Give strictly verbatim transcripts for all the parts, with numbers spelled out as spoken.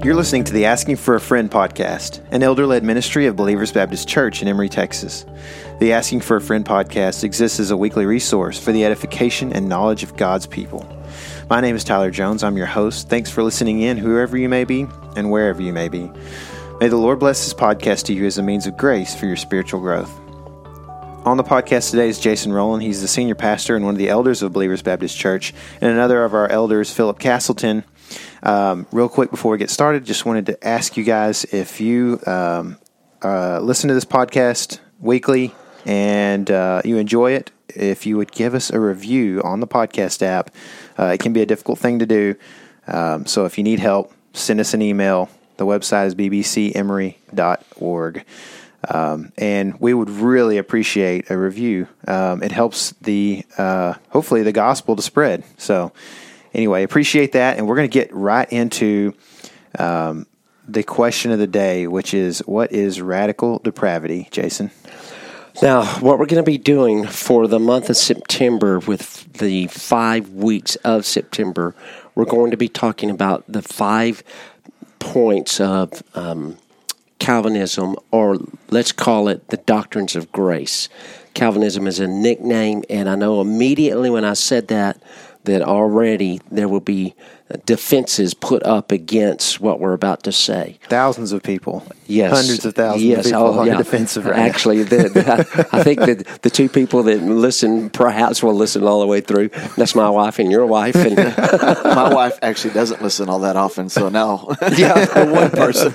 You're listening to the Asking for a Friend podcast, an elder-led ministry of Believers Baptist Church in Emory, Texas. The Asking for a Friend podcast exists as a weekly resource for the edification and knowledge of God's people. My name is Tyler Jones. I'm your host. Thanks for listening in, whoever you may be and wherever you may be. May the Lord bless this podcast to you as a means of grace for your spiritual growth. On the podcast today is Jason Rowland. He's the senior pastor and one of the elders of Believers Baptist Church, and another of our elders, Philip Castleton. Um, real quick before we get started, just wanted to ask you guys if you um, uh, listen to this podcast weekly and uh, you enjoy it, if you would give us a review on the podcast app. Uh, it can be a difficult thing to do, um, so if you need help, send us an email. The website is b b c emory dot org. Um, and we would really appreciate a review. Um, it helps the, uh, hopefully the gospel to spread. So anyway, appreciate that. And we're going to get right into, um, the question of the day, which is, what is radical depravity, Jason? Now, what we're going to be doing for the month of September with the five weeks of September, we're going to be talking about the five points of, um, Calvinism, or let's call it the doctrines of grace. Calvinism is a nickname, and I know immediately when I said that, that already there will be defenses put up against what we're about to say. Thousands of people. Yes. Hundreds of thousands yes. of people oh, are yeah. defensive right Actually, the, the, I think that the two people that listen perhaps will listen all the way through. That's my wife and your wife. And my wife actually doesn't listen all that often, so now yeah, the one person.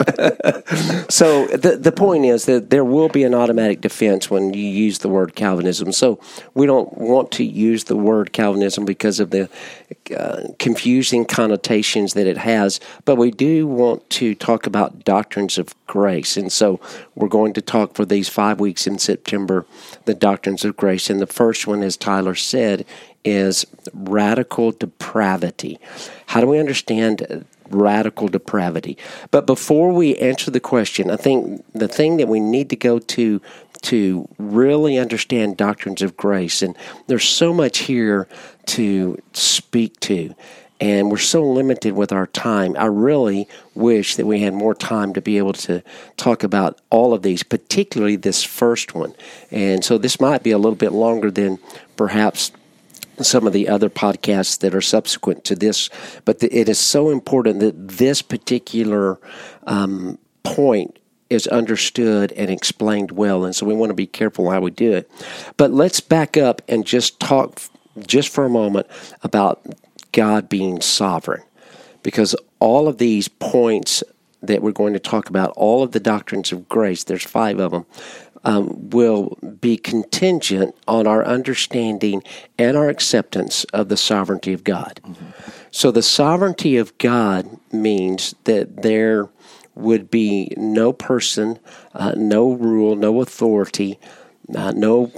So the the point is that there will be an automatic defense when you use the word Calvinism. So we don't want to use the word Calvinism because of the uh, confusing connotations that it has, but we do want to talk about doctrines of grace. And so we're going to talk for these five weeks in September, the doctrines of grace. And the first one, as Tyler said, is radical depravity. How do we understand radical depravity? But before we answer the question, I think the thing that we need to go to to really understand doctrines of grace, and there's so much here to speak to, and we're so limited with our time. I really wish that we had more time to be able to talk about all of these, particularly this first one. And so this might be a little bit longer than perhaps some of the other podcasts that are subsequent to this, but the, it is so important that this particular um, point is understood and explained well, and so we want to be careful how we do it. But let's back up and just talk just for a moment about God being sovereign, because all of these points that we're going to talk about, all of the doctrines of grace, there's five of them, Um, will be contingent on our understanding and our acceptance of the sovereignty of God. Mm-hmm. So the sovereignty of God means that there would be no person, uh, no rule, no authority, uh, no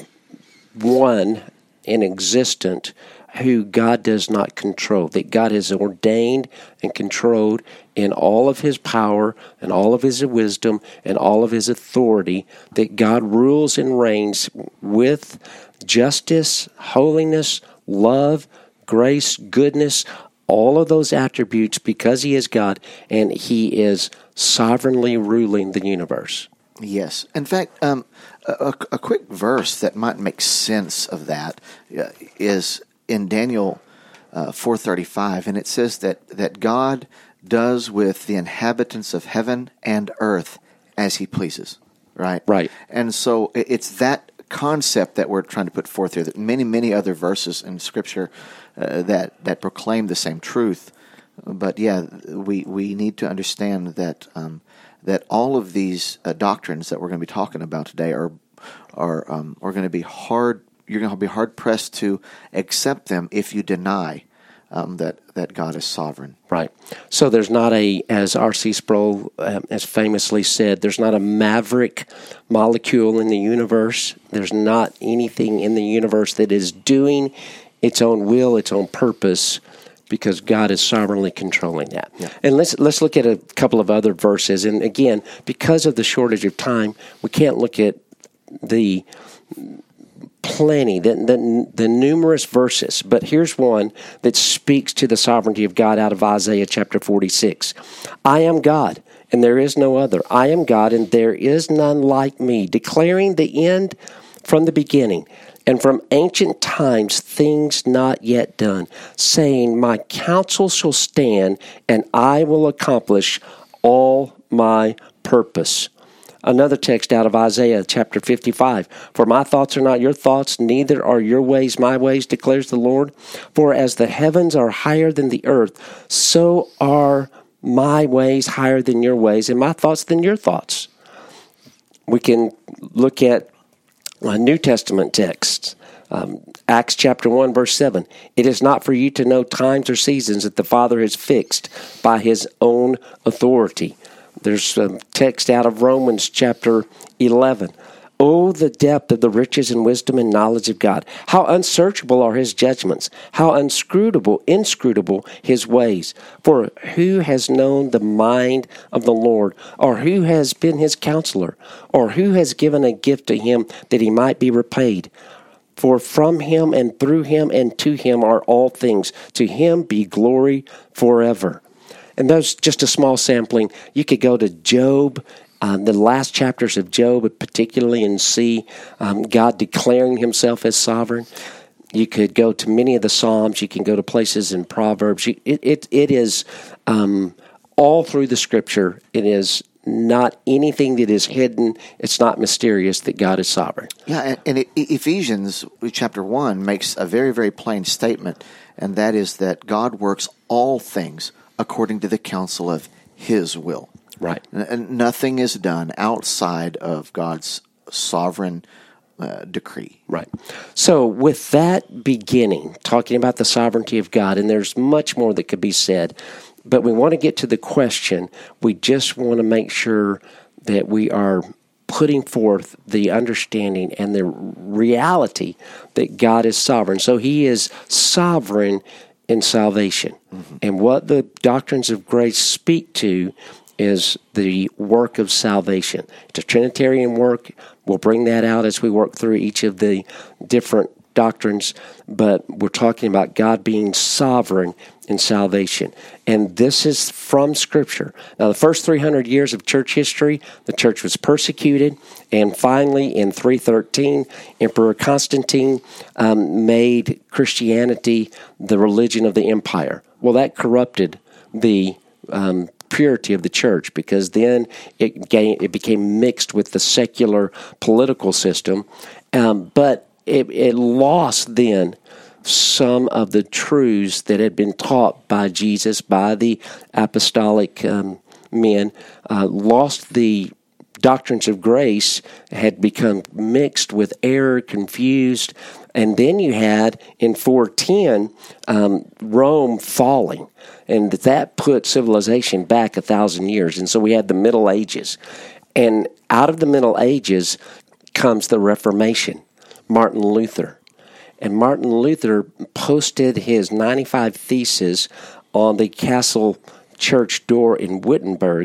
one in existence who God does not control, that God has ordained and controlled in all of his power and all of his wisdom and all of his authority, that God rules and reigns with justice, holiness, love, grace, goodness, all of those attributes, because he is God and he is sovereignly ruling the universe. Yes. In fact, um, a, a quick verse that might make sense of that uh, is in Daniel uh, four thirty-five, and it says that, that God does with the inhabitants of heaven and earth as he pleases, right? Right. And so it's that concept that we're trying to put forth here, that many, many other verses in Scripture uh, that, that proclaim the same truth. But yeah, we, we need to understand that um, that all of these uh, doctrines that we're going to be talking about today are are um, are going to be hard. You're going to be hard pressed to accept them if you deny um, that that God is sovereign. Right. So there's not a, as R C Sproul uh, has famously said, there's not a maverick molecule in the universe. There's not anything in the universe that is doing its own will, its own purpose, because God is sovereignly controlling that. Yeah. And let's let's look at a couple of other verses. And again, because of the shortage of time, we can't look at the plenty, the, the, the numerous verses, but here's one that speaks to the sovereignty of God out of Isaiah chapter forty-six. I am God, and there is no other. I am God, and there is none like me, declaring the end from the beginning, and from ancient times things not yet done, saying, my counsel shall stand, and I will accomplish all my purpose. Another text out of Isaiah chapter fifty-five. For my thoughts are not your thoughts, neither are your ways my ways, declares the Lord. For as the heavens are higher than the earth, so are my ways higher than your ways, and my thoughts than your thoughts. We can look at a New Testament text. Um, Acts chapter one, verse seven. It is not for you to know times or seasons that the Father has fixed by his own authority. There's a text out of Romans chapter eleven. Oh, the depth of the riches and wisdom and knowledge of God. How unsearchable are his judgments. How inscrutable, inscrutable his ways. For who has known the mind of the Lord? Or who has been his counselor? Or who has given a gift to him that he might be repaid? For from him and through him and to him are all things. To him be glory forever. And that's just a small sampling. You could go to Job, um, the last chapters of Job, particularly, and see um, God declaring himself as sovereign. You could go to many of the Psalms. You can go to places in Proverbs. You, it, it, it is um, all through the Scripture. It is not anything that is hidden. It's not mysterious that God is sovereign. Yeah, and, and it, Ephesians chapter one makes a very, very plain statement, and that is that God works all things according to the counsel of his will. Right. And nothing is done outside of God's sovereign uh, decree. Right. So with that beginning, talking about the sovereignty of God, and there's much more that could be said, but we want to get to the question. We just want to make sure that we are putting forth the understanding and the reality that God is sovereign. So he is sovereign in salvation. Mm-hmm. And what the doctrines of grace speak to is the work of salvation. It's a Trinitarian work. We'll bring that out as we work through each of the different doctrines, but we're talking about God being sovereign in salvation. And this is from Scripture. Now, the first three hundred years of church history, the church was persecuted, and finally, in three thirteen, Emperor Constantine um, made Christianity the religion of the empire. Well, that corrupted the um, purity of the church, because then it, gained, it became mixed with the secular political system, um, but It, it lost then some of the truths that had been taught by Jesus, by the apostolic um, men, uh, lost the doctrines of grace, had become mixed with error, confused, and then you had in four ten um, Rome falling, and that put civilization back a thousand years, and so we had the Middle Ages, and out of the Middle Ages comes the Reformation. Martin Luther. And Martin Luther posted his ninety-five Theses on the castle church door in Wittenberg,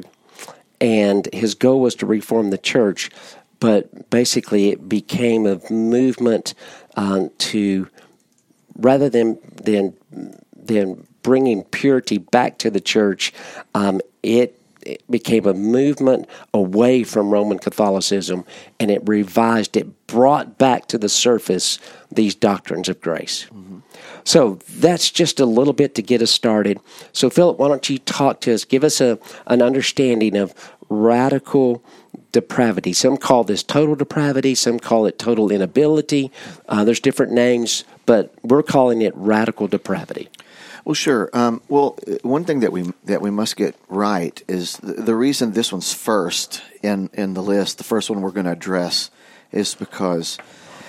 and his goal was to reform the church, but basically it became a movement um, to, rather than, than, than bringing purity back to the church, um, it It became a movement away from Roman Catholicism, and it revised, it brought back to the surface these doctrines of grace. Mm-hmm. So that's just a little bit to get us started. So Philip, why don't you talk to us, give us a an understanding of radical depravity. Some call this total depravity, some call it total inability. Uh, there's different names, but we're calling it radical depravity. Well, sure. Um, well, one thing that we that we must get right is the, the reason this one's first in, in the list, the first one we're going to address, is because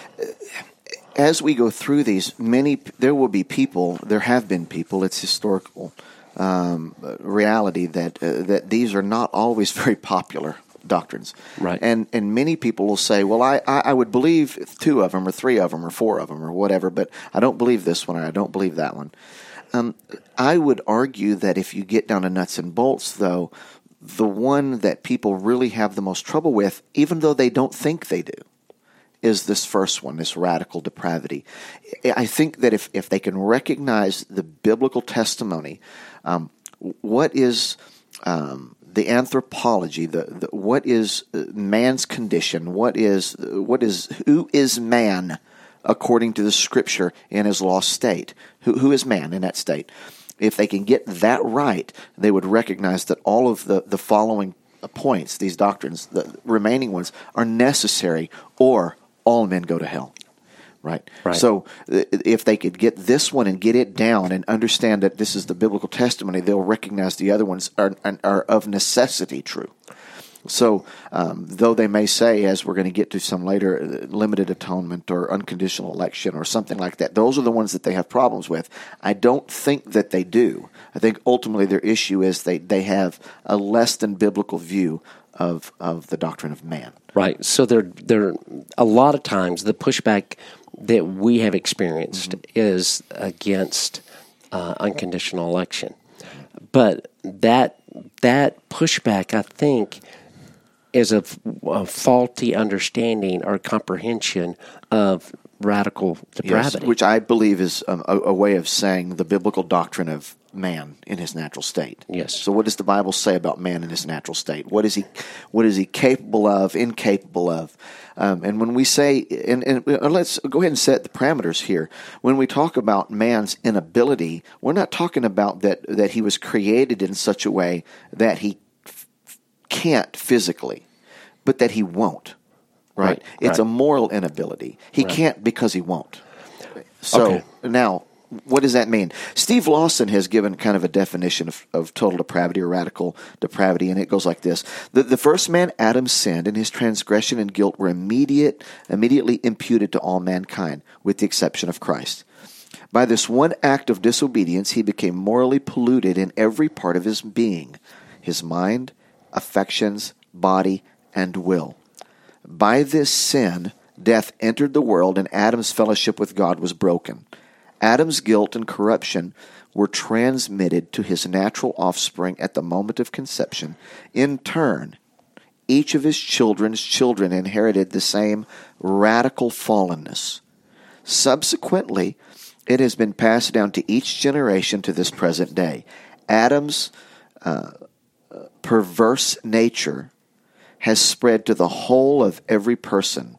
as we go through these, many there will be people, there have been people, it's historical um, reality that uh, that these are not always very popular doctrines. Right. And and many people will say, well, I, I, I would believe two of them or three of them or four of them or whatever, but I don't believe this one or I don't believe that one. Um, I would argue that if you get down to nuts and bolts, though, the one that people really have the most trouble with, even though they don't think they do, is this first one, this radical depravity. I think that if, if they can recognize the biblical testimony, um, what is um, the anthropology, the, the what is man's condition, what is what is who is man according to the Scripture in his lost state? Who who is man in that state? If they can get that right, they would recognize that all of the, the following points, these doctrines, the remaining ones, are necessary, or all men go to hell. Right? Right. So if they could get this one and get it down and understand that this is the biblical testimony, they'll recognize the other ones are, are of necessity true. So um, though they may say, as we're going to get to some later, limited atonement or unconditional election or something like that, those are the ones that they have problems with. I don't think that they do. I think ultimately their issue is they, they have a less than biblical view of of the doctrine of man. Right. So there, there, a lot of times the pushback that we have experienced mm-hmm. is against uh, unconditional election, but that that pushback, I think, is a, a faulty understanding or comprehension of radical depravity, yes, which I believe is um, a, a way of saying the biblical doctrine of man in his natural state. Yes. So what does the Bible say about man in his natural state? What is he what is he capable of, incapable of? Um, and when we say, and, and let's go ahead and set the parameters here. When we talk about man's inability, we're not talking about that, that he was created in such a way that he f- can't physically, but that he won't. Right? Right, It's right. a moral inability. He Right. can't because he won't. So Okay. now, what does that mean? Steve Lawson has given kind of a definition of, of total depravity or radical depravity, and it goes like this. The, the first man, Adam, sinned, and his transgression and guilt were immediate, immediately imputed to all mankind, with the exception of Christ. By this one act of disobedience, he became morally polluted in every part of his being, his mind, affections, body, and will. By this sin, death entered the world, and Adam's fellowship with God was broken. Adam's guilt and corruption were transmitted to his natural offspring at the moment of conception. In turn, each of his children's children inherited the same radical fallenness. Subsequently, it has been passed down to each generation to this present day. Adam's uh, perverse nature has spread to the whole of every person.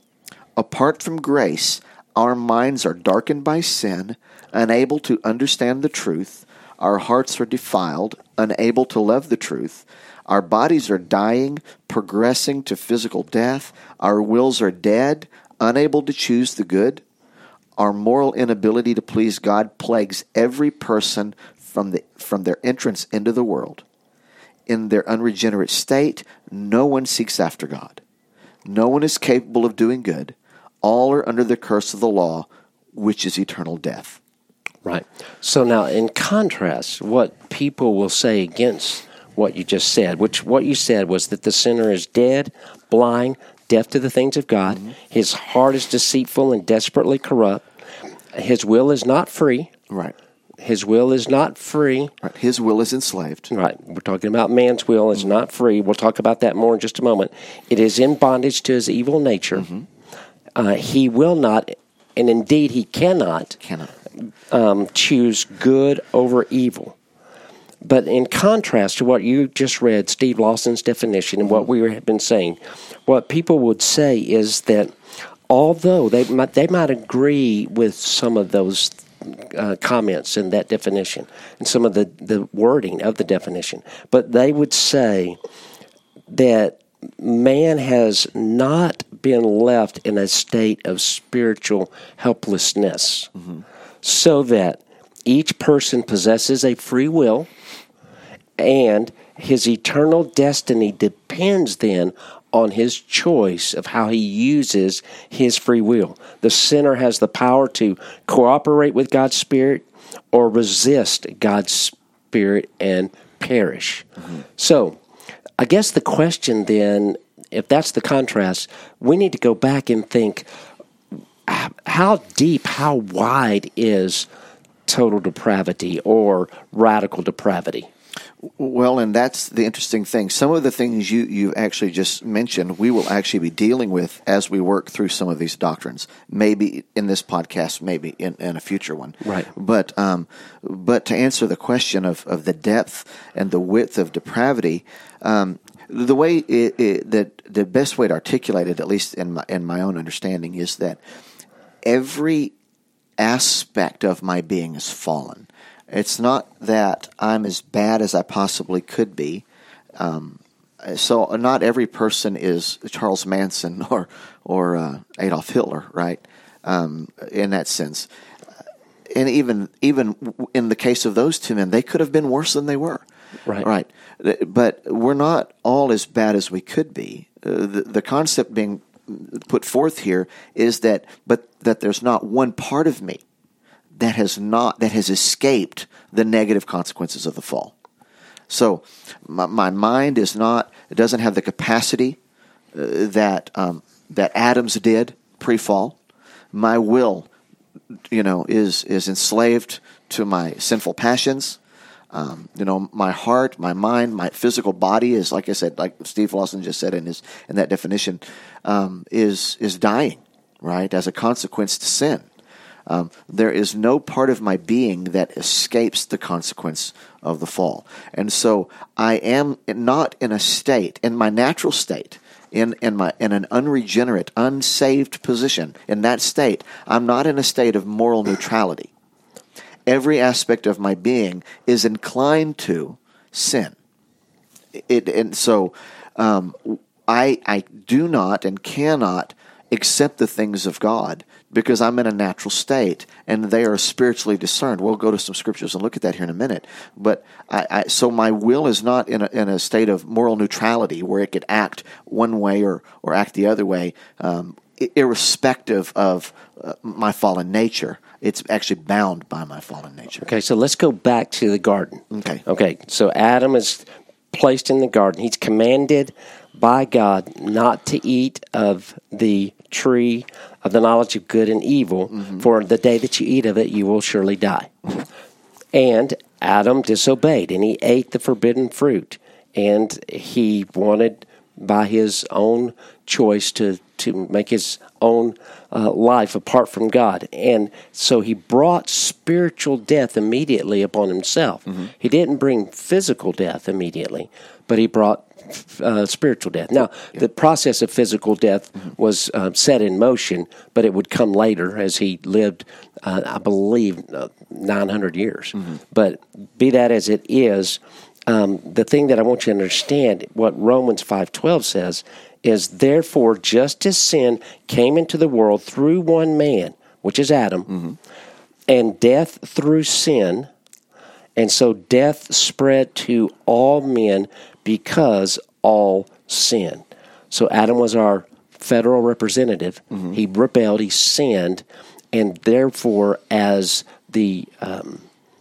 Apart from grace, our minds are darkened by sin, unable to understand the truth. Our hearts are defiled, unable to love the truth. Our bodies are dying, progressing to physical death. Our wills are dead, unable to choose the good. Our moral inability to please God plagues every person from the from their entrance into the world. In their unregenerate state, no one seeks after God. No one is capable of doing good. All are under the curse of the law, which is eternal death. Right. So now, in contrast, what people will say against what you just said, which what you said was that the sinner is dead, blind, deaf to the things of God. Mm-hmm. His heart is deceitful and desperately corrupt. His will is not free. Right. His will is not free. Right. His will is enslaved. Right. We're talking about man's will is not free. We'll talk about that more in just a moment. It is in bondage to his evil nature. Mm-hmm. Uh, he will not, and indeed he cannot, Cannot. Um, choose good over evil. But in contrast to what you just read, Steve Lawson's definition, and what we have been saying, what people would say is that although they might, they might agree with some of those uh, comments in that definition and some of the, the wording of the definition, but they would say that man has not been left in a state of spiritual helplessness, mm-hmm. so that each person possesses a free will, and his eternal destiny depends then on his choice of how he uses his free will. The sinner has the power to cooperate with God's Spirit or resist God's Spirit and perish. Mm-hmm. So, I guess the question then, if that's the contrast, we need to go back and think, how deep, how wide is total depravity or radical depravity? Well, and that's the interesting thing. Some of the things you, you actually just mentioned, we will actually be dealing with as we work through some of these doctrines. Maybe in this podcast, maybe in, in a future one. Right. But um, but to answer the question of, of the depth and the width of depravity, um, the way it, it, that the best way to articulate it, at least in my in my own understanding, is that every aspect of my being is fallen. It's not that I'm as bad as I possibly could be. Um, so not every person is Charles Manson or or uh, Adolf Hitler, right? Um, in that sense, and even even in the case of those two men, they could have been worse than they were, right? Right. But we're not all as bad as we could be. Uh, the, the concept being put forth here is that, but that there's not one part of me that has not that has escaped the negative consequences of the fall. So my, my mind is not; it doesn't have the capacity uh, that um, that Adam's did pre-fall. My will, you know, is is enslaved to my sinful passions. Um, you know, my heart, my mind, my physical body is, like I said, like Steve Lawson just said in his in that definition, um, is is dying, right, as a consequence to sin. Um, there is no part of my being that escapes the consequence of the fall. And so I am not in a state, in my natural state, in, in, my, in an unregenerate, unsaved position. In that state, I'm not in a state of moral neutrality. Every aspect of my being is inclined to sin. It, and so um, I, I do not and cannot accept the things of God because I'm in a natural state and they are spiritually discerned. We'll go to some scriptures and look at that here in a minute. But I, I, so my will is not in a, in a state of moral neutrality where it could act one way or, or act the other way, um, irrespective of uh, my fallen nature. It's actually bound by my fallen nature. Okay, so let's go back to the garden. Okay. Okay, so Adam is placed in the garden. He's commanded by God not to eat of the tree of the knowledge of good and evil, mm-hmm. for the day that you eat of it, you will surely die. And Adam disobeyed, and he ate the forbidden fruit, and he wanted, by his own choice, to, to make his own uh, life apart from God. And so he brought spiritual death immediately upon himself. Mm-hmm. He didn't bring physical death immediately, but he brought Uh, spiritual death. Now, yeah. the process of physical death mm-hmm. was uh, set in motion, but it would come later as he lived, uh, I believe, uh, nine hundred years. Mm-hmm. But be that as it is, um, the thing that I want you to understand, what Romans five twelve says, is therefore just as sin came into the world through one man, which is Adam, mm-hmm. and death through sin, and so death spread to all men because all sin. So Adam was our federal representative. Mm-hmm. He rebelled, he sinned, and therefore, as the um,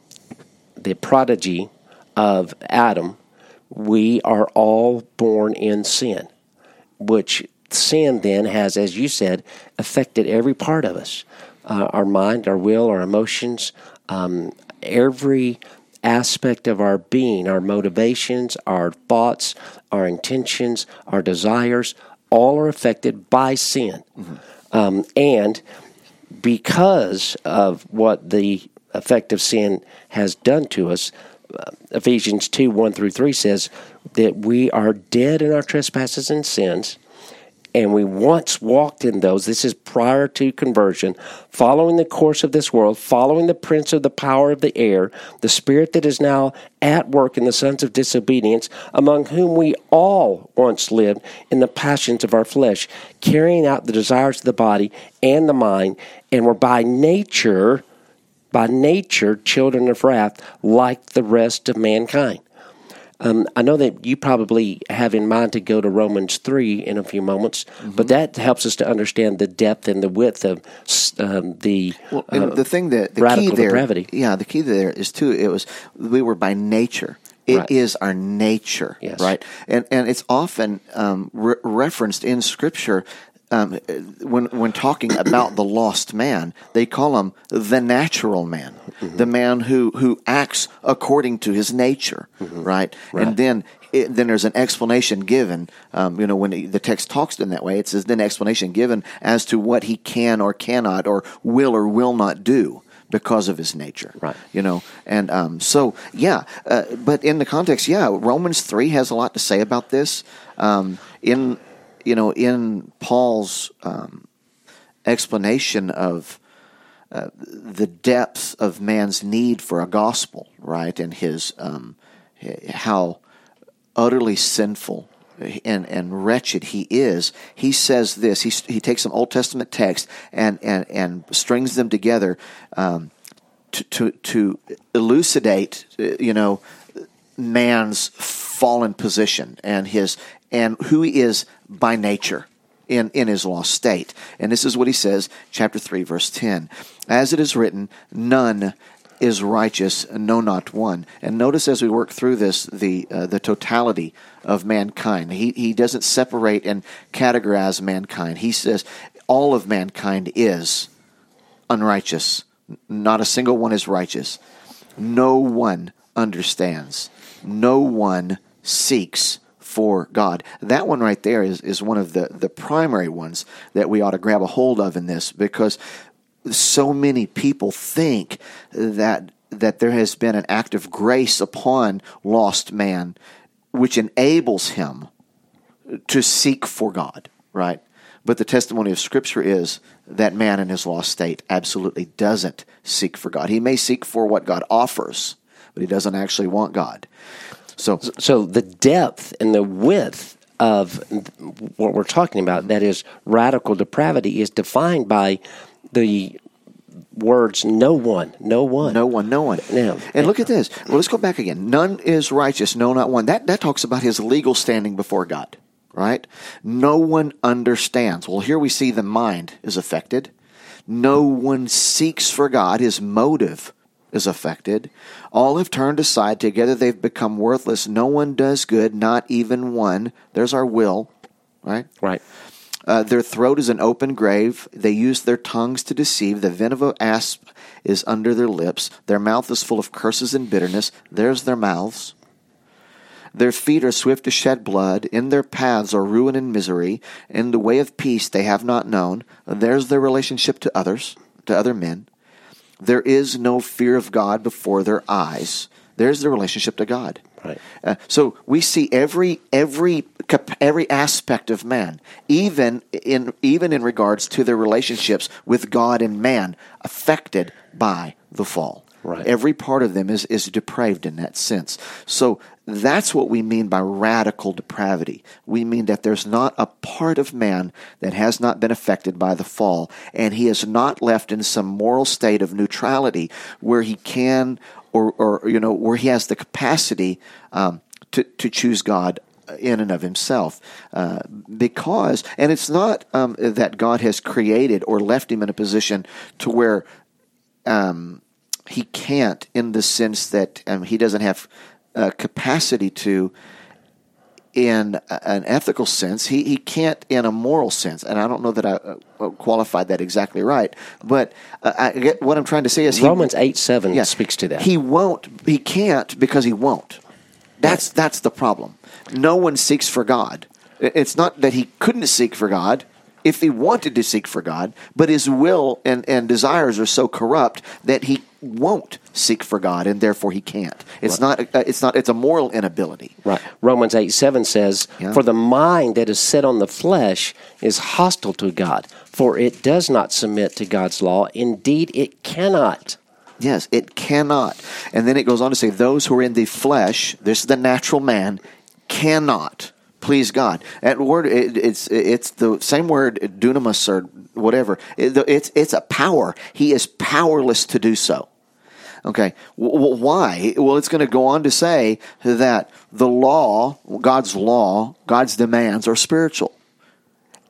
the prodigy of Adam, we are all born in sin, which sin then has, as you said, affected every part of us, uh, our mind, our will, our emotions, um, every aspect of our being, our motivations, our thoughts, our intentions, our desires, all are affected by sin. Mm-hmm. Um, and because of what the effect of sin has done to us, uh, Ephesians two, one through three says that we are dead in our trespasses and sins, and we once walked in those. This is prior to conversion, following the course of this world, following the prince of the power of the air, the spirit that is now at work in the sons of disobedience, among whom we all once lived in the passions of our flesh, carrying out the desires of the body and the mind, and were by nature, by nature, children of wrath, like the rest of mankind. Um, I know that you probably have in mind to go to Romans three in a few moments, mm-hmm. but that helps us to understand the depth and the width of um, the well, and uh, the thing that the radical key there, depravity. Yeah, the key there is too. It was we were by nature. It right. is our nature, yes. right? And and it's often um, re- referenced in Scripture um, when when talking about the lost man, they call him the natural man, mm-hmm. the man who, who acts according to his nature, mm-hmm. right? right? And then it, then there's an explanation given. Um, you know, when the text talks in that way, it says then explanation given as to what he can or cannot or will or will not do because of his nature, right? You know, and um, so yeah, uh, but in the context, yeah, Romans three has a lot to say about this. Um, in you know, in Paul's um, explanation of uh, the depth of man's need for a gospel, right, and his um, how utterly sinful and and wretched he is, he says this. He he takes some Old Testament text and and, and strings them together um, to, to to elucidate, you know, man's fallen position and his and who he is by nature in in his lost state. And this is what he says, chapter three, verse ten. As it is written, none is righteous, no, not one. And notice as we work through this, the uh, the totality of mankind. He he doesn't separate and categorize mankind. He says all of mankind is unrighteous. Not a single one is righteous. No one understands. No one seeks for God. That one right there is, is one of the, the primary ones that we ought to grab a hold of in this, because so many people think that that there has been an act of grace upon lost man which enables him to seek for God, right? But the testimony of Scripture is that man in his lost state absolutely doesn't seek for God. He may seek for what God offers, but he doesn't actually want God. So, so the depth and the width of what we're talking about, that is radical depravity, is defined by the words no one, no one. No one, no one. Now, and look at this. Well, let's go back again. None is righteous, no, not one. That, that talks about his legal standing before God, right? No one understands. Well, here we see the mind is affected. No one seeks for God. His motive is affected. All have turned aside. Together they've become worthless. No one does good, not even one. There's our will, right? Right. Uh, their throat is an open grave. They use their tongues to deceive. The venom of an asp is under their lips. Their mouth is full of curses and bitterness. There's their mouths. Their feet are swift to shed blood. In their paths are ruin and misery. In the way of peace they have not known. There's their relationship to others, to other men. There is no fear of God before their eyes. There's the relationship to God. Right. Uh, so we see every every every aspect of man, even in even in regards to their relationships with God and man, affected by the fall. Right. Every part of them is is depraved in that sense. So that's what we mean by radical depravity. We mean that there's not a part of man that has not been affected by the fall, and he is not left in some moral state of neutrality where he can or, or you know, where he has the capacity um, to, to choose God in and of himself. Uh, because, and it's not um, that God has created or left him in a position to where um, he can't, in the sense that um, he doesn't have Uh, capacity to, in an ethical sense. He he can't in a moral sense, and I don't know that I uh, qualified that exactly right. But uh, I get what I'm trying to say is he, Romans eight seven yeah, speaks to that. He won't. He can't because he won't. That's Right. that's the problem. No one seeks for God. It's not that he couldn't seek for God if he wanted to seek for God, but his will and, and desires are so corrupt that he won't seek for God, and therefore he can't. It's Right. not. Uh, it's not. It's a moral inability. Right. Romans eight seven says, Yeah. "For the mind that is set on the flesh is hostile to God, for it does not submit to God's law. Indeed, it cannot." Yes, it cannot. And then it goes on to say, those who are in the flesh, this is the natural man, cannot please God. That word, it, it's it's the same word, dunamis or whatever. It, it's it's a power. He is powerless to do so. Okay, w- why? Well, it's going to go on to say that the law, God's law, God's demands are spiritual.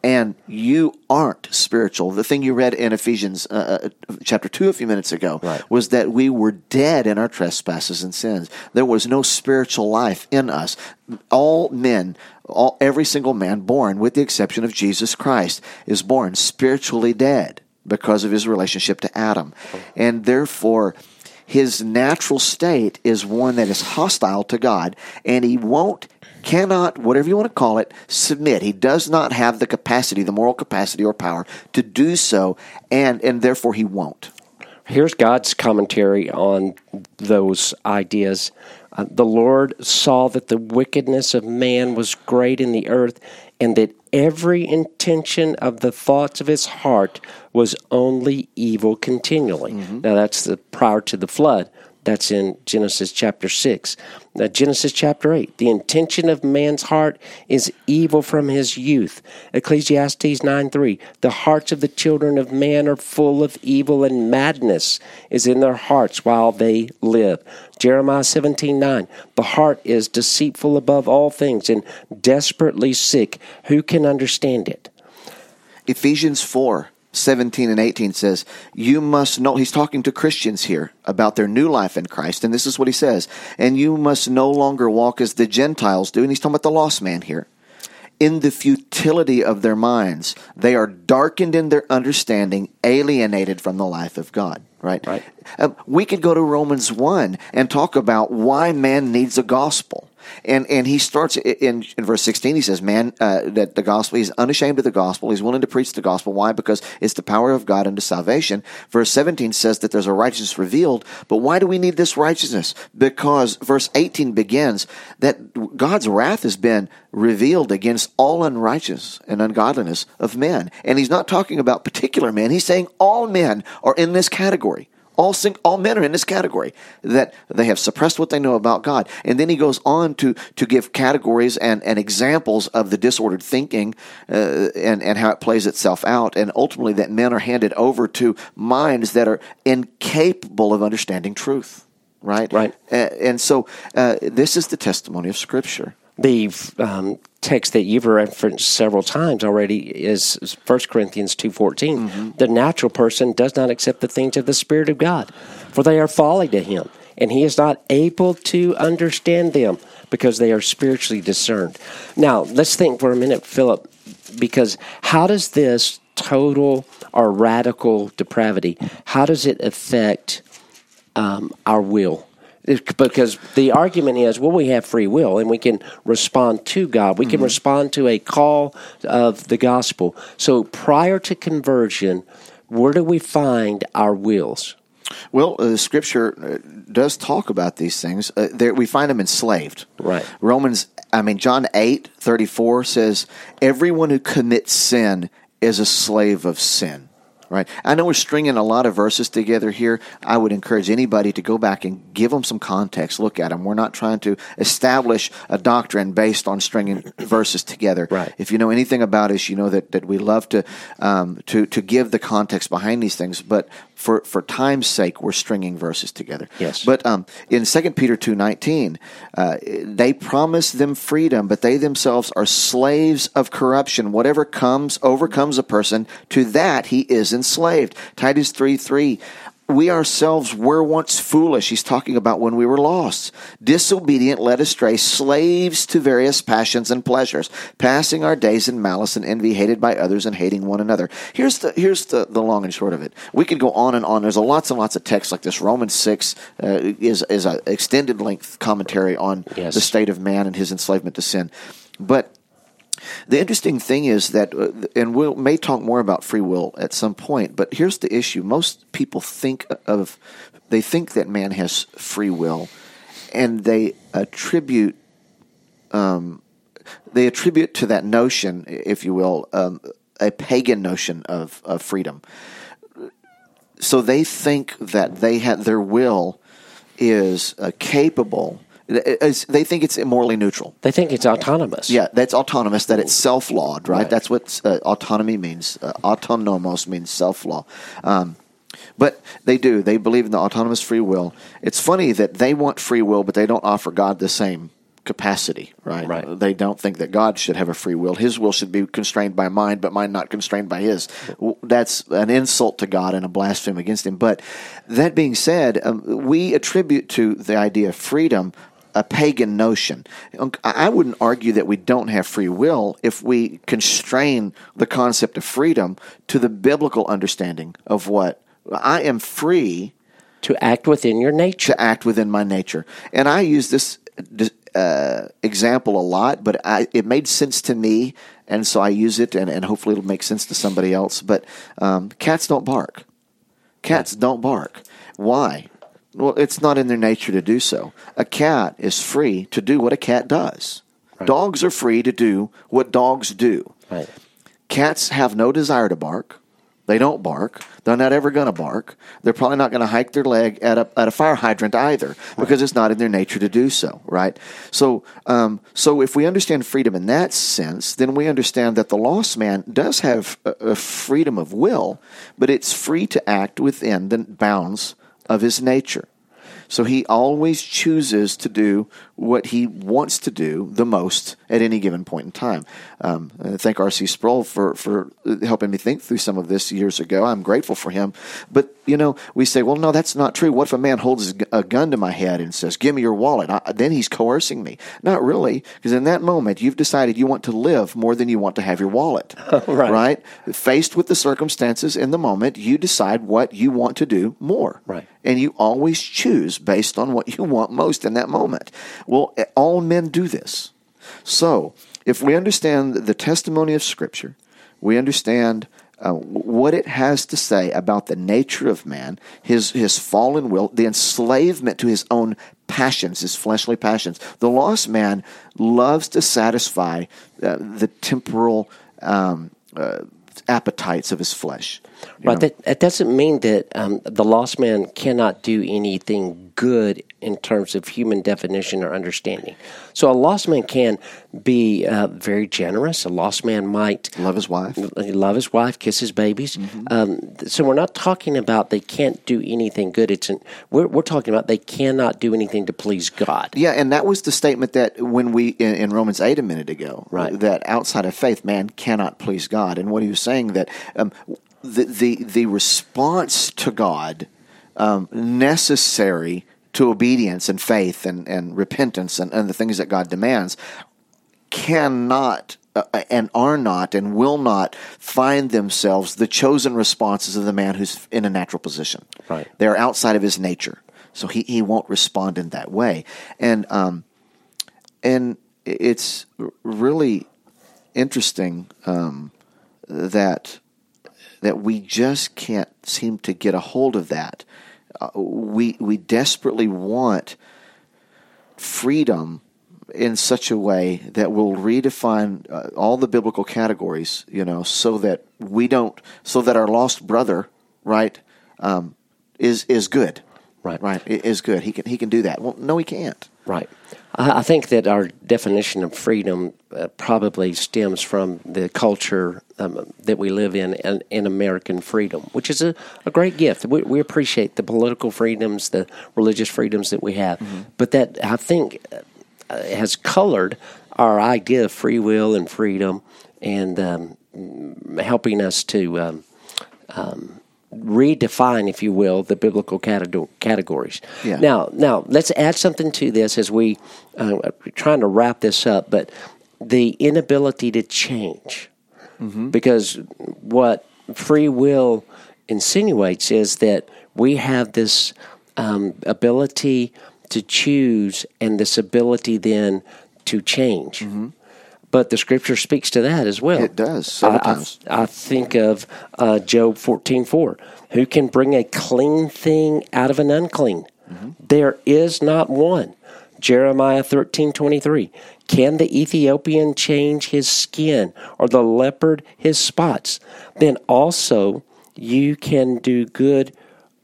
and you aren't spiritual. The thing you read in Ephesians uh, chapter two a few minutes ago right. was that we were dead in our trespasses and sins. There was no spiritual life in us. All men, all every single man born, with the exception of Jesus Christ, is born spiritually dead because of his relationship to Adam. And therefore, his natural state is one that is hostile to God, and he won't, cannot, whatever you want to call it, submit. He does not have the capacity, the moral capacity or power to do so, and, and therefore he won't. Here's God's commentary on those ideas. Uh, the Lord saw that the wickedness of man was great in the earth, and that every intention of the thoughts of his heart was only evil continually. Mm-hmm. Now, that's the prior to the flood. That's in Genesis chapter six. Now, Genesis chapter eight. The intention of man's heart is evil from his youth. Ecclesiastes nine three. The hearts of the children of man are full of evil, and madness is in their hearts while they live. Jeremiah seventeen nine. The heart is deceitful above all things and desperately sick. Who can understand it? Ephesians four. seventeen and eighteen says, you must know, he's talking to Christians here about their new life in Christ, and this is what he says, and you must no longer walk as the Gentiles do, and he's talking about the lost man here, in the futility of their minds. They are darkened in their understanding, alienated from the life of God. Right? Right. Um, we could go to Romans one and talk about why man needs a gospel. And and he starts in, in verse sixteen, he says, man, uh, that the gospel, he's unashamed of the gospel. He's willing to preach the gospel. Why? Because it's the power of God unto salvation. Verse seventeen says that there's a righteousness revealed. But why do we need this righteousness? Because verse eighteen begins that God's wrath has been revealed against all unrighteousness and ungodliness of men. And he's not talking about particular men. He's saying all men are in this category. All sing, all men are in this category, that they have suppressed what they know about God. And then he goes on to, to give categories and, and examples of the disordered thinking uh, and, and how it plays itself out. And ultimately that men are handed over to minds that are incapable of understanding truth. Right? Right. Uh, and so uh, this is the testimony of Scripture. The um, text that you've referenced several times already is First Corinthians two fourteen. Mm-hmm. The natural person does not accept the things of the Spirit of God, for they are folly to him, and he is not able to understand them because they are spiritually discerned. Now, let's think for a minute, Philip, because how does this total or radical depravity, how does it affect um, our will? Because the argument is, well, we have free will, and we can respond to God. We can mm-hmm. respond to a call of the gospel. So prior to conversion, where do we find our wills? Well, uh, the Scripture does talk about these things. Uh, there, we find them enslaved. Right. Romans, I mean, John eight thirty-four says, everyone who commits sin is a slave of sin. Right. I know we're stringing a lot of verses together here. I would encourage anybody to go back and give them some context, look at them. We're not trying to establish a doctrine based on stringing verses together. Right. If you know anything about us, you know that, that we love to um, to to give the context behind these things. But for, for time's sake, we're stringing verses together. Yes. But um, in Second Peter two nineteen, uh, they promise them freedom, but they themselves are slaves of corruption. Whatever comes overcomes a person, to that he is enslaved. Titus three three, we ourselves were once foolish. He's talking about when we were lost, disobedient, led astray, slaves to various passions and pleasures, passing our days in malice and envy, hated by others and hating one another. Here's the here's the, the long and short of it. We could go on and on. There's a lots and lots of texts like this. Romans six uh, is is an extended length commentary on yes. the state of man and his enslavement to sin. But the interesting thing is that, uh, and we we'll, may talk more about free will at some point, but here's the issue. Most people think of, they think that man has free will, and they attribute, um, they attribute to that notion, if you will, um, a pagan notion of, of freedom. So they think that they have, their will is uh, capable. They think it's morally neutral. They think it's autonomous. Yeah, that's autonomous, that it's self-lawed, right? right. That's what uh, autonomy means. Uh, autonomos means self-law. Um, but they do. They believe in the autonomous free will. It's funny that they want free will, but they don't offer God the same capacity, right? Right. They don't think that God should have a free will. His will should be constrained by mine, but mine not constrained by his. That's an insult to God and a blasphemy against him. But that being said, um, we attribute to the idea of freedom a pagan notion. I wouldn't argue that we don't have free will if we constrain the concept of freedom to the biblical understanding of what I am free to act within your nature. To act within my nature. And I use this uh, example a lot, but I, it made sense to me, and so I use it, and, and hopefully it'll make sense to somebody else. But um, cats don't bark. Cats yeah. don't bark. Why? Well, it's not in their nature to do so. A cat is free to do what a cat does. Right. Dogs are free to do what dogs do. Right. Cats have no desire to bark. They don't bark. They're not ever going to bark. They're probably not going to hike their leg at a at a fire hydrant either, because it's not in their nature to do so, right? So, um, so if we understand freedom in that sense, then we understand that the lost man does have a, a freedom of will, but it's free to act within the bounds of his nature. So he always chooses to do what he wants to do the most at any given point in time. Um, I thank R C Sproul for, for helping me think through some of this years ago. I'm grateful for him. But, you know, we say, well, no, that's not true. What if a man holds a gun to my head and says, give me your wallet? I, then he's coercing me. Not really, because in that moment, you've decided you want to live more than you want to have your wallet. right. right? Faced with the circumstances in the moment, you decide what you want to do more. Right. And you always choose based on what you want most in that moment. Well, all men do this. So, if we understand the testimony of Scripture, we understand uh, what it has to say about the nature of man, his his fallen will, the enslavement to his own passions, his fleshly passions. The lost man loves to satisfy uh, the temporal um, uh, appetites of his flesh. Right. That, that doesn't mean that um, the lost man cannot do anything good in terms of human definition or understanding. So a lost man can be uh, very generous. A lost man might love his wife, love his wife, kiss his babies. Mm-hmm. Um, so we're not talking about they can't do anything good. It's an, we're we're talking about they cannot do anything to please God. Yeah, and that was the statement that when we in, in Romans eight a minute ago, right. that outside of faith, man cannot please God. And what he was saying that um, the the the response to God um, necessary to obedience and faith and, and repentance and, and the things that God demands cannot uh, and are not and will not find themselves the chosen responses of the man who's in a natural position. Right. They're outside of his nature. So he, he won't respond in that way. And um, and it's really interesting um, that that we just can't seem to get a hold of that. Uh, we we desperately want freedom in such a way that will redefine uh, all the biblical categories, you know, so that we don't, so that our lost brother, right, um, is is good, right, right, is good. He can he can do that. Well, no, he can't. Right. I think that our definition of freedom uh, probably stems from the culture um, that we live in, in, in American freedom, which is a, a great gift. We, we appreciate the political freedoms, the religious freedoms that we have, mm-hmm. but that, I think, uh, has colored our idea of free will and freedom and um, helping us to um, um, redefine, if you will, the biblical categories. Yeah. Now, now let's add something to this as we uh, are trying to wrap this up. But the inability to change, mm-hmm. because what free will insinuates is that we have this um, ability to choose and this ability then to change. Mm-hmm. But the Scripture speaks to that as well. It does, several I, times. I, I think of uh, Job fourteen four. Who can bring a clean thing out of an unclean? Mm-hmm. There is not one. Jeremiah thirteen twenty-three. Can the Ethiopian change his skin, or the leopard his spots? Then also you can do good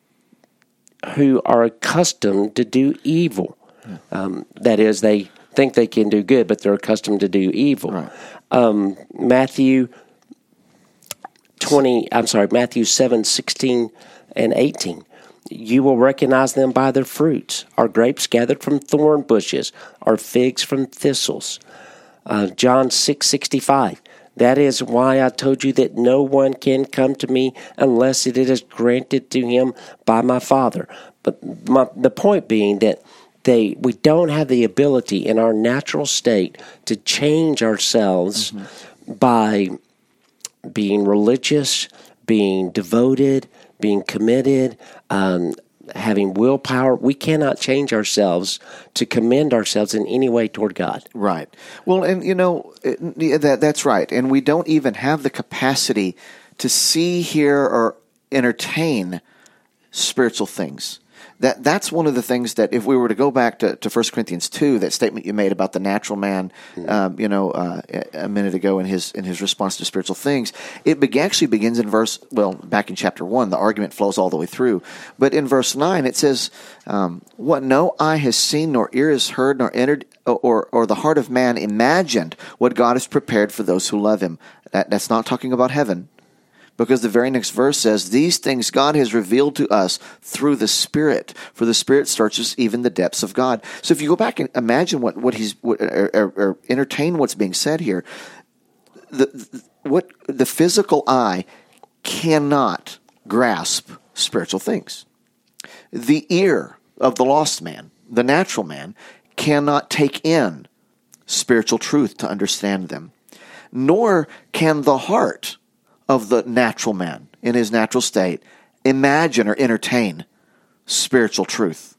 who are accustomed to do evil. Yeah. Um, that is, they think they can do good, but they're accustomed to do evil. Right. Um, Matthew twenty. I'm sorry, Matthew seven sixteen and eighteen. You will recognize them by their fruits. Are grapes gathered from thorn bushes? Are figs from thistles? Uh, John six sixty-five. That is why I told you that no one can come to me unless it is granted to him by my Father. But my, the point being that they we don't have the ability in our natural state to change ourselves mm-hmm. by being religious, being devoted, being committed, um, having willpower. We cannot change ourselves to commend ourselves in any way toward God. Right. Well, and you know, that that's right. And we don't even have the capacity to see, hear, or entertain spiritual things. That that's one of the things that if we were to go back to, to First Corinthians two, that statement you made about the natural man, mm-hmm. um, you know, uh, a minute ago in his in his response to spiritual things, it be- actually begins in verse, well, back in chapter one, the argument flows all the way through. But in verse nine, it says, um, what no eye has seen, nor ear has heard, nor entered, or, or the heart of man imagined what God has prepared for those who love him. That, that's not talking about heaven. Because the very next verse says, these things God has revealed to us through the Spirit, for the Spirit searches even the depths of God. So if you go back and imagine what, what he's, what, or, or, or entertain what's being said here, the, what the physical eye cannot grasp spiritual things. The ear of the lost man, the natural man, cannot take in spiritual truth to understand them. Nor can the heart of the natural man in his natural state imagine or entertain spiritual truth.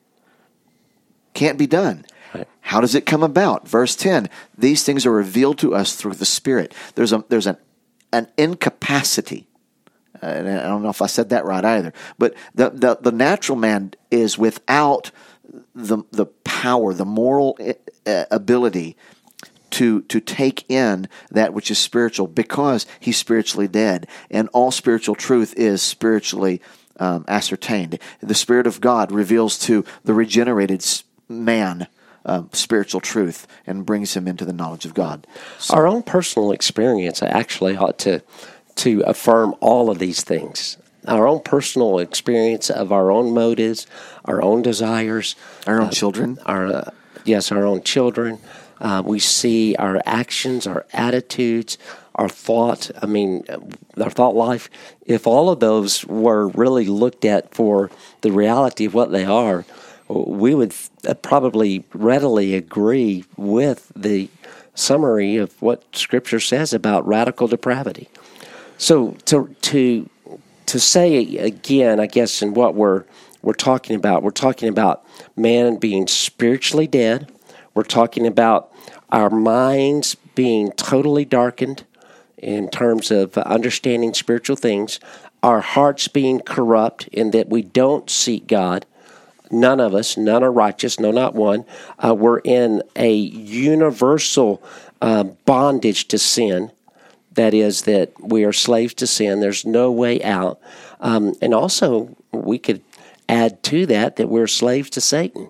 Can't be done. Right. How does it come about? Verse ten, these things are revealed to us through the Spirit. There's a there's an an incapacity. Uh, and I don't know if I said that right either. But the, the, the natural man is without the the power, the moral uh, ability to to take in that which is spiritual, because he's spiritually dead, and all spiritual truth is spiritually um, ascertained. The Spirit of God reveals to the regenerated man uh, spiritual truth and brings him into the knowledge of God. So, our own personal experience actually ought to to affirm all of these things. Our own personal experience of our own motives, our own desires, our own uh, children, our uh, yes, our own children. Uh, we see our actions, our attitudes, our thought, I mean, our thought life. If all of those were really looked at for the reality of what they are, we would probably readily agree with the summary of what Scripture says about radical depravity. So to to to say again, I guess, in what we're we're talking about, we're talking about man being spiritually dead. We're talking about our minds being totally darkened in terms of understanding spiritual things, our hearts being corrupt in that we don't seek God. None of us, none are righteous, no, not one. Uh, we're in a universal uh, bondage to sin. That is, that we are slaves to sin. There's no way out. Um, and also, we could add to that that we're slaves to Satan.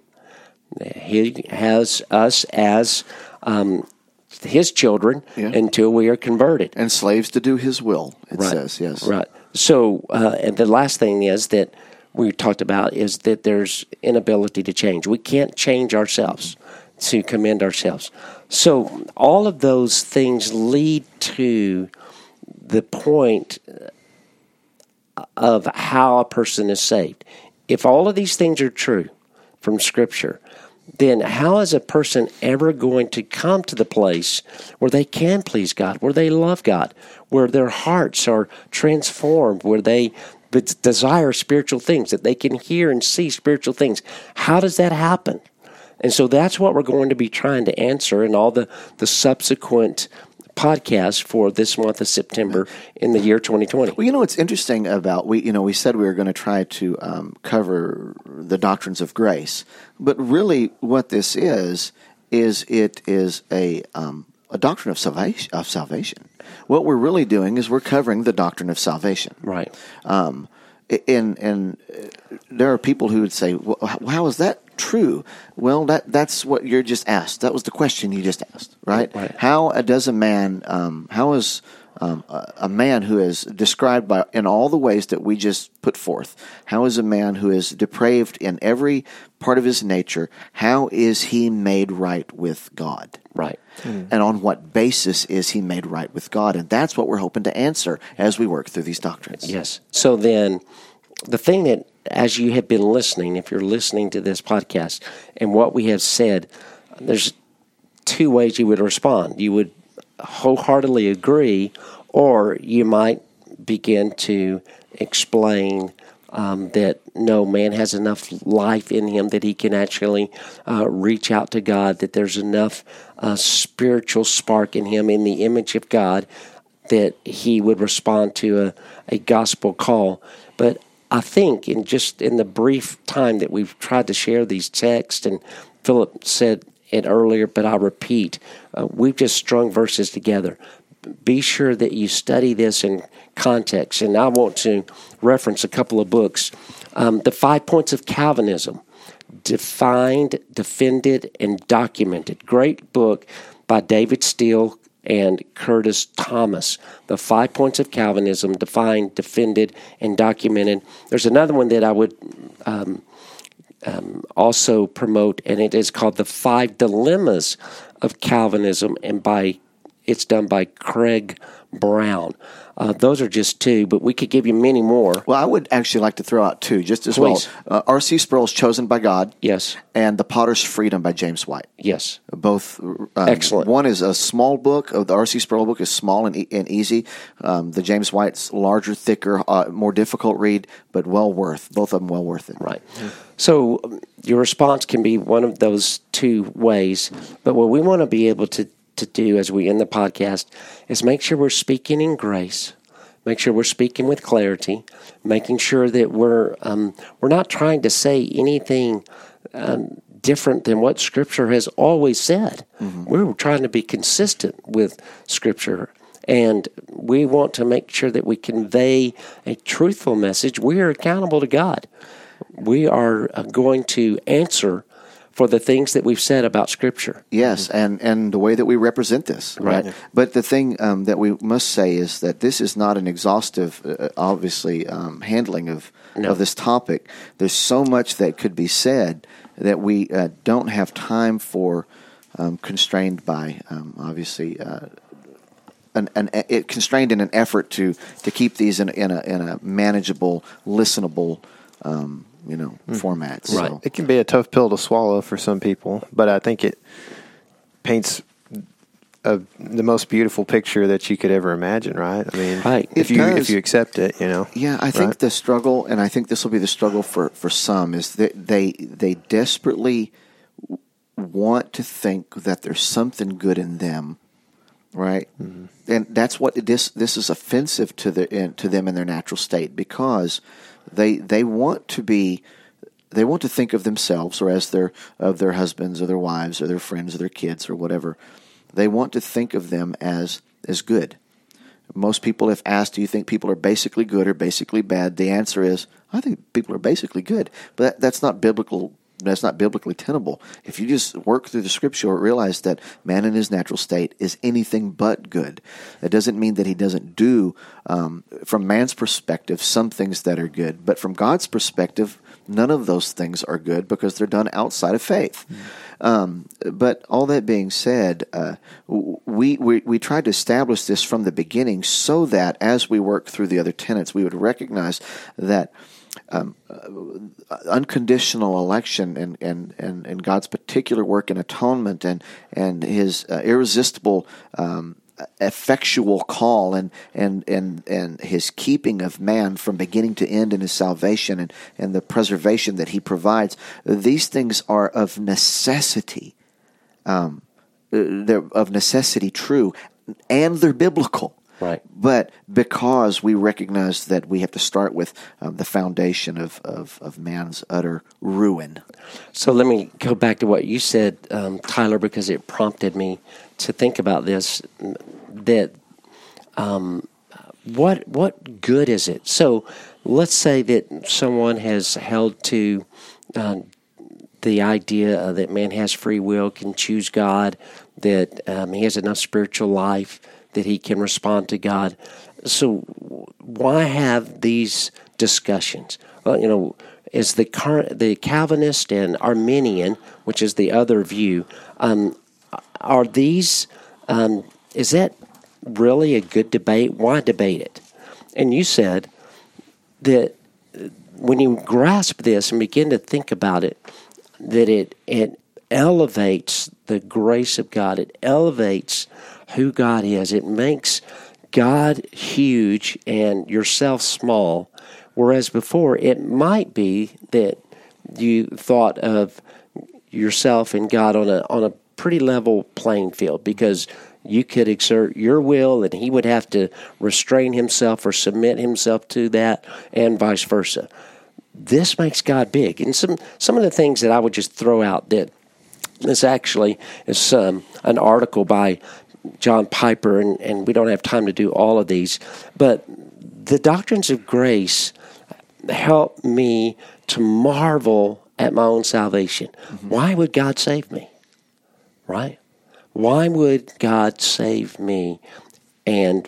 He has us as um, his children yeah. until we are converted. And slaves to do his will, it right. says, yes. Right. So, uh, and the last thing is that we talked about is that there's inability to change. We can't change ourselves to commend ourselves. So all of those things lead to the point of how a person is saved. If all of these things are true from Scripture, then how is a person ever going to come to the place where they can please God, where they love God, where their hearts are transformed, where they desire spiritual things, that they can hear and see spiritual things? How does that happen? And so that's what we're going to be trying to answer in all the, the subsequent podcasts for this month of September in the year twenty twenty. Well, you know what's interesting about, we you know we said we were going to try to um, cover the doctrines of grace, but really what this is is it is a um, a doctrine of salvation. Of salvation. What we're really doing is we're covering the doctrine of salvation. Right. Um, and and there are people who would say, well, how is that true? Well, that that's what you're just asked. That was the question you just asked, right? Right. How does a man, um, how is um, a, a man who is described by in all the ways that we just put forth? How is a man who is depraved in every part of his nature, how is he made right with God? Right. Mm. And on what basis is he made right with God? And that's what we're hoping to answer as we work through these doctrines. Yes. So then, the thing that, as you have been listening, if you're listening to this podcast, and what we have said, there's two ways you would respond. You would wholeheartedly agree, or you might begin to explain Um, that no, man has enough life in him that he can actually uh, reach out to God, that there's enough uh, spiritual spark in him in the image of God that he would respond to a, a gospel call. But I think in just in the brief time that we've tried to share these texts, and Philip said it earlier, but I'll repeat, uh, we've just strung verses together. Be sure that you study this in context. And I want to reference a couple of books. Um, the Five Points of Calvinism, Defined, Defended, and Documented. Great book by David Steele and Curtis Thomas. The Five Points of Calvinism, Defined, Defended, and Documented. There's another one that I would um, um, also promote, and it is called The Five Dilemmas of Calvinism, and by it's done by Craig Brown. Uh, those are just two, but we could give you many more. Well, I would actually like to throw out two, just as Please. well. Uh, R C Sproul's Chosen by God. Yes. And The Potter's Freedom by James White. Yes. Both. Um, Excellent. One is a small book. The R C Sproul book is small and, e- and easy. Um, the James White's larger, thicker, uh, more difficult read, but well worth. Both of them well worth it. Right. So um, your response can be one of those two ways, but what we want to be able to to do as we end the podcast is make sure we're speaking in grace, make sure we're speaking with clarity, making sure that we're um, we're not trying to say anything um, different than what Scripture has always said. Mm-hmm. We're trying to be consistent with Scripture, and we want to make sure that we convey a truthful message. We are accountable to God. We are going to answer for the things that we've said about Scripture. Yes, mm-hmm. and, and the way that we represent this. Right. right? But the thing um, that we must say is that this is not an exhaustive, uh, obviously, um, handling of, no. of this topic. There's so much that could be said that we uh, don't have time for, um, constrained by, um, obviously, uh, An, an, it constrained in an effort to, to keep these in, in, a, in a manageable, listenable um you know, mm. formats. Right. So. It can be a tough pill to swallow for some people, but I think it paints a, the most beautiful picture that you could ever imagine, right? I mean, right. if it you does. if you accept it, you know. Yeah, I think right? the struggle, and I think this will be the struggle for, for some, is that they they desperately want to think that there's something good in them, right? Mm-hmm. And that's what this this is offensive to the in, to them in their natural state, because They they want to be, they want to think of themselves, or as their of their husbands or their wives or their friends or their kids or whatever. They want to think of them as as good. Most people, if asked, do you think people are basically good or basically bad? The answer is, I think people are basically good. But that, that's not biblical. That's not biblically tenable. If you just work through the Scripture, realize that man in his natural state is anything but good. That doesn't mean that he doesn't do, um, from man's perspective, some things that are good. But from God's perspective, none of those things are good because they're done outside of faith. Mm. Um, but all that being said, uh, we, we we tried to establish this from the beginning so that as we work through the other tenets, we would recognize that Um, uh, unconditional election and, and, and, and God's particular work in atonement and and His uh, irresistible um, effectual call and and, and and His keeping of man from beginning to end in His salvation and, and the preservation that He provides. These things are of necessity, um, they're of necessity true, and they're biblical. Right. But because we recognize that we have to start with um, the foundation of, of, of man's utter ruin. So let me go back to what you said, um, Tyler, because it prompted me to think about this, that um, what what good is it? So let's say that someone has held to uh, the idea that man has free will, can choose God, that um, he has enough spiritual life that he can respond to God. So why have these discussions? Well, you know, is the current, the Calvinist and Arminian, which is the other view, um, are these, um, is that really a good debate? Why debate it? And you said that when you grasp this and begin to think about it, that it it elevates the grace of God. It elevates who God is. It makes God huge and yourself small, whereas before it might be that you thought of yourself and God on a on a pretty level playing field, because you could exert your will and he would have to restrain himself or submit himself to that, and vice versa. This makes God big. And some, some of the things that I would just throw out, that this actually is um, an article by John Piper, and, and we don't have time to do all of these, but the doctrines of grace help me to marvel at my own salvation. Mm-hmm. Why would God save me? Right? Why would God save me? And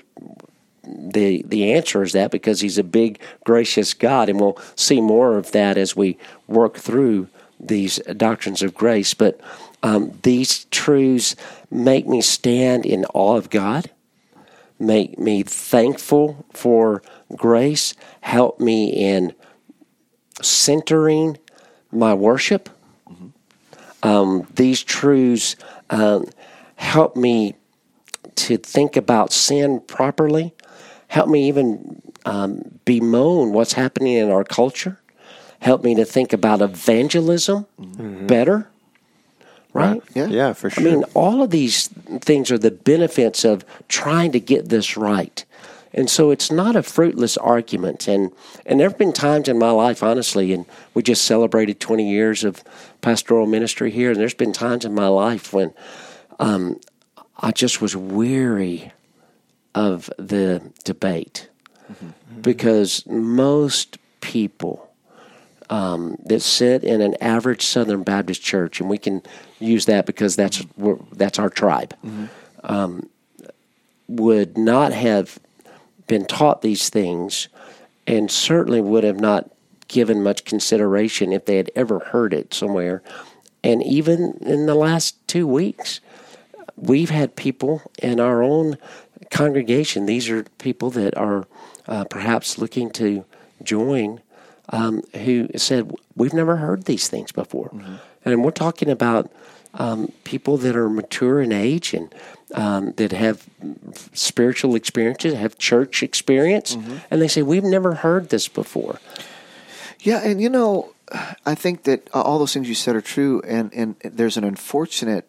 the the answer is that because he's a big, gracious God, and we'll see more of that as we work through these doctrines of grace. But um, these truths make me stand in awe of God, make me thankful for grace, help me in centering my worship. Mm-hmm. Um, these truths um, help me to think about sin properly, help me even um, bemoan what's happening in our culture, help me to think about evangelism mm-hmm. better, right? right? Yeah, yeah, for sure. I mean, all of these things are the benefits of trying to get this right. And so it's not a fruitless argument. And, and there have been times in my life, honestly, and we just celebrated twenty years of pastoral ministry here, and there's been times in my life when um, I just was weary of the debate, mm-hmm. because most people um, that sit in an average Southern Baptist church, and we can use that because that's that's our tribe, mm-hmm. um, would not have been taught these things, and certainly would have not given much consideration if they had ever heard it somewhere. And even in the last two weeks, we've had people in our own congregation, these are people that are uh, perhaps looking to join, um, who said, we've never heard these things before. Mm-hmm. And we're talking about um, people that are mature in age and um, that have spiritual experiences, have church experience, mm-hmm. and they say, we've never heard this before. Yeah, and you know, I think that all those things you said are true, and, and there's an unfortunate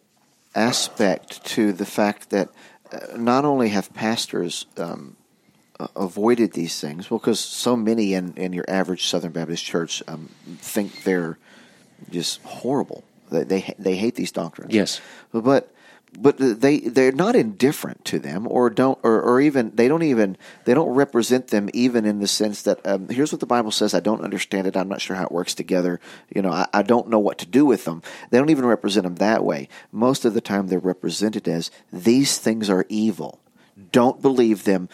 aspect to the fact that uh, not only have pastors um, uh, avoided these things, well, because so many in, in your average Southern Baptist church um, think they're just horrible. They, they they hate these doctrines. Yes, but but they they're not indifferent to them, or don't, or, or even they don't even they don't represent them, even in the sense that um, here's what the Bible says. I don't understand it. I'm not sure how it works together. You know, I, I don't know what to do with them. They don't even represent them that way. Most of the time, they're represented as these things are evil. Don't believe them.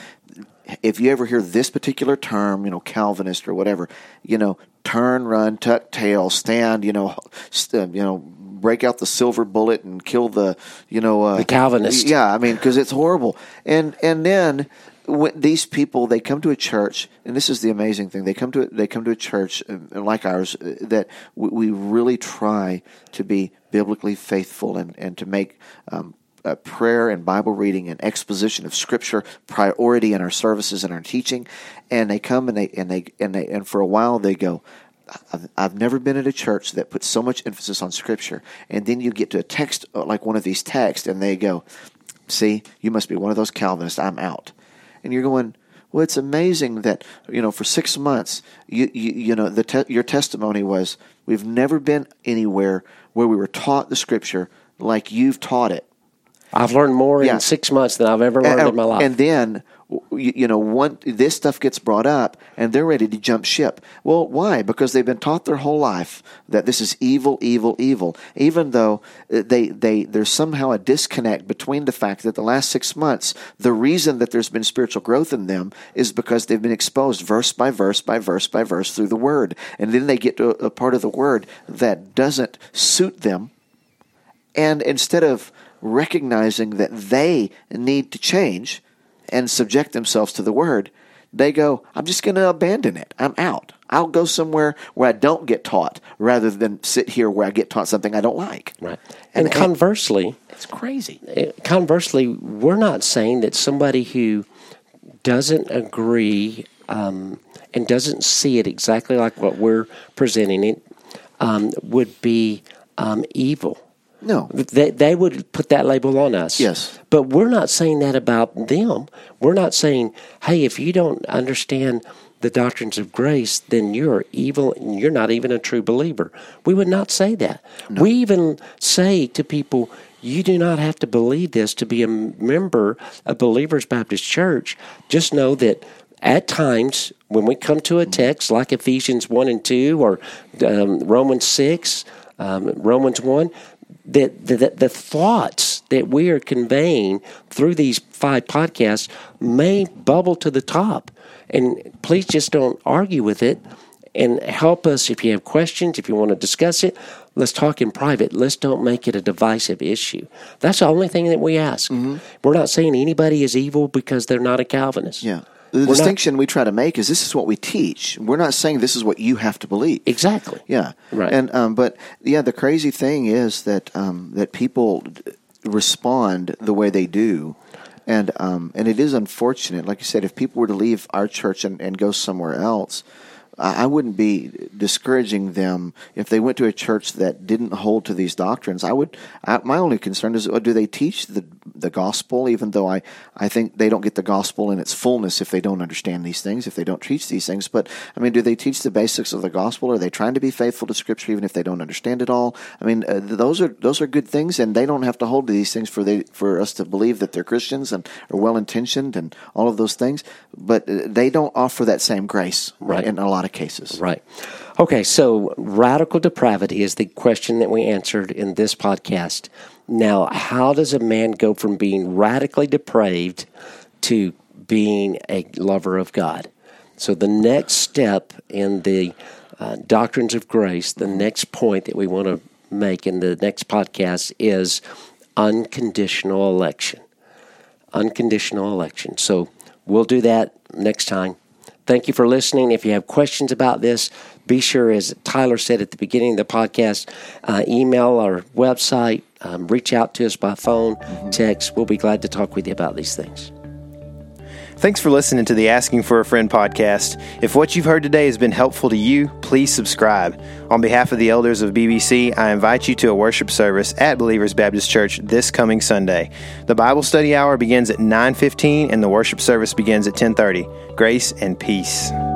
If you ever hear this particular term, you know, Calvinist or whatever, you know, turn, run, tuck tail, stand, you know, st- you know, break out the silver bullet and kill the, you know, uh, the Calvinist. Yeah, I mean, because it's horrible. And and then when these people, they come to a church, and this is the amazing thing. They come to they come to a church uh, like ours uh, that we, we really try to be biblically faithful and and to make Um, Uh, prayer and Bible reading and exposition of Scripture priority in our services and our teaching, and they come and they and they and they and for a while they go, I've, I've never been at a church that puts so much emphasis on Scripture. And then you get to a text like one of these texts, and they go, "See, you must be one of those Calvinists. I'm out." And you're going, well, it's amazing that, you know, for six months, you you, you know, the te- your testimony was, we've never been anywhere where we were taught the Scripture like you've taught it. I've learned more Yeah. in six months than I've ever learned and, in my life. And then, you, you know, one this stuff gets brought up, and they're ready to jump ship. Well, why? Because they've been taught their whole life that this is evil, evil, evil. Even though they they there's somehow a disconnect between the fact that the last six months, the reason that there's been spiritual growth in them is because they've been exposed verse by verse by verse by verse through the Word, and then they get to a, a part of the Word that doesn't suit them, and instead of recognizing that they need to change and subject themselves to the Word, they go, I'm just going to abandon it. I'm out. I'll go somewhere where I don't get taught rather than sit here where I get taught something I don't like. Right. And, and conversely, it's crazy. Conversely, we're not saying that somebody who doesn't agree um, and doesn't see it exactly like what we're presenting it um, would be um, evil. No. They, they would put that label on us. Yes. But we're not saying that about them. We're not saying, hey, if you don't understand the doctrines of grace, then you're evil and you're not even a true believer. We would not say that. No. We even say to people, you do not have to believe this to be a member of Believers Baptist Church. Just know that at times when we come to a text like Ephesians one and two or um, Romans six, um, Romans one, that the, the thoughts that we are conveying through these five podcasts may bubble to the top. And please just don't argue with it and help us if you have questions, if you want to discuss it. Let's talk in private. Let's don't make it a divisive issue. That's the only thing that we ask. Mm-hmm. We're not saying anybody is evil because they're not a Calvinist. Yeah. The We're distinction not, we try to make is this is what we teach. We're not saying this is what you have to believe. Exactly. Yeah. Right. And um, but yeah, the crazy thing is that um, that people respond the way they do, and um, and it is unfortunate. Like you said, if people were to leave our church and, and go somewhere else, I wouldn't be discouraging them if they went to a church that didn't hold to these doctrines. I would. I, my only concern is, do they teach the the gospel? Even though I, I think they don't get the gospel in its fullness if they don't understand these things, if they don't teach these things. But I mean, do they teach the basics of the gospel? Are they trying to be faithful to Scripture even if they don't understand it all? I mean, uh, those are those are good things, and they don't have to hold to these things for they for us to believe that they're Christians and are well intentioned and all of those things. But they don't offer that same grace, right, in a lot of cases. Right. Okay, so radical depravity is the question that we answered in this podcast. Now, how does a man go from being radically depraved to being a lover of God? So the next step in the uh, doctrines of grace, the next point that we want to make in the next podcast is unconditional election. Unconditional election. So we'll do that next time. Thank you for listening. If you have questions about this, be sure, as Tyler said at the beginning of the podcast, uh, email our website, um, reach out to us by phone, text. We'll be glad to talk with you about these things. Thanks for listening to the Asking for a Friend podcast. If what you've heard today has been helpful to you, please subscribe. On behalf of the elders of B B C, I invite you to a worship service at Believers Baptist Church this coming Sunday. The Bible study hour begins at nine fifteen and the worship service begins at ten thirty. Grace and peace.